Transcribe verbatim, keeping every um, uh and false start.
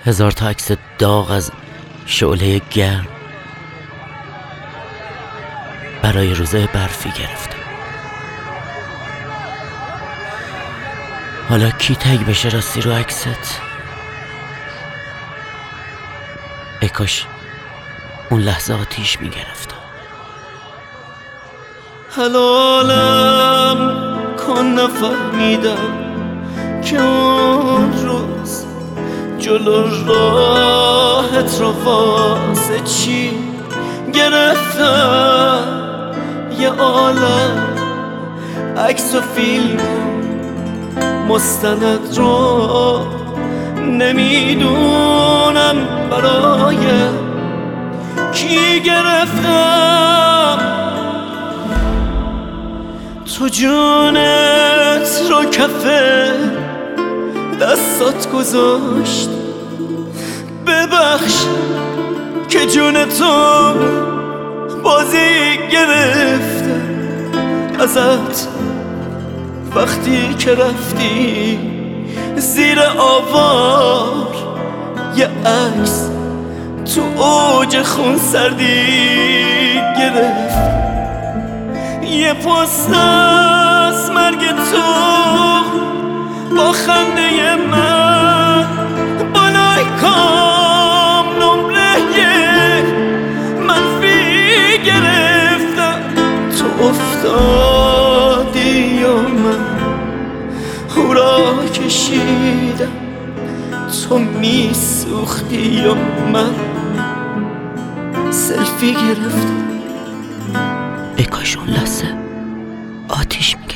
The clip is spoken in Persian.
هزار تا عکس داغ از شعله گرم برای روزای برفی گرفتم. حالا کی تگ بشه راستی رو عکست؟ ای کاش اون لحظه آتیش میگرفتم. حلالم کن نفهمیدم که اون روز جلو راهت رو واسه چی گرفتم. یه عالم عکس و فیلم مستند رو نمیدونم برای کی گرفتم. تو جونت رو کفه دستات گذاشت، ببخش که جون تو بازی گرفته ازت. وقتی که رفتی زیر آوار یه عکس تو اوج خون سردی گرفت. یه پست از مرگ تو با خنده من بالای کام نمره منفی گرفتم. تو افتادی و من او را کشیدم، تو میسوختی و من سلفی گرفتم. ای کاش اون لحظه آتیش می